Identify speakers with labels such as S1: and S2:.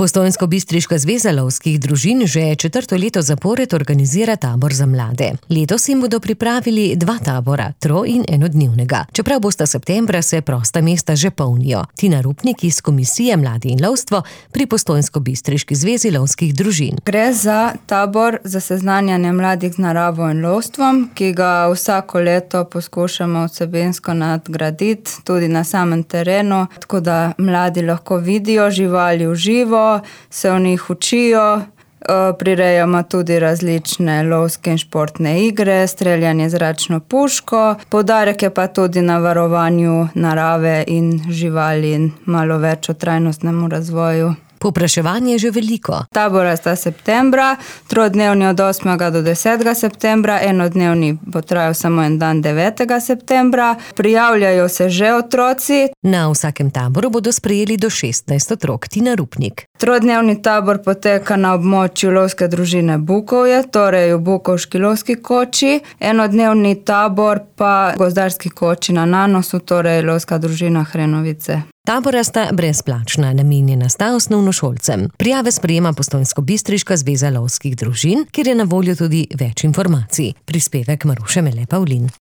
S1: Postojnsko-bistriška zveza lovskih družin že 4. leto zapored organizira tabor za mlade. Letos jim bodo pripravili 2 tabora, in enodnevnega. Čeprav bosta septembra, se prosta mesta že polnijo. Tina Rupnik iz Komisije Mladi in lovstvo pri Postojnsko-bistriški zvezi lovskih družin.
S2: Gre za tabor za seznanjanje mladih z naravo in lovstvom, ki ga vsako leto poskušamo vsebinsko nadgraditi tudi na samem terenu, tako da mladi lahko vidijo živali v živo, se v njih učijo. Prirejamo tudi različne lovske in športne igre, streljanje z zračno puško. Poudarek je pa tudi na varovanju narave in živali in malo več o trajnostnemu razvoju.
S1: Povpraševanje je že veliko.
S2: Tabora sta septembra, 3-dnevni od 8. do 10. septembra, enodnevni bo trajal samo en dan 9. septembra. Prijavljajo se že otroci.
S1: Na vsakem taboru bodo sprejeli do 16 otrok. Tina Rupnik.
S2: 3-dnevni tabor poteka na območju lovske družine Bukovje, torej v Bukovški lovski koči. Enodnevni tabor pa gozdarski koči na Nanosu, torej lovska družina Hrenovice.
S1: Tabora sta brezplačna, namenjena sta osnovnošolcem. Prijave sprejema Postojnsko-bistriška zveza lovskih družin, kjer je na voljo tudi več informacij. Prispevek Maruše Mele Pavlin.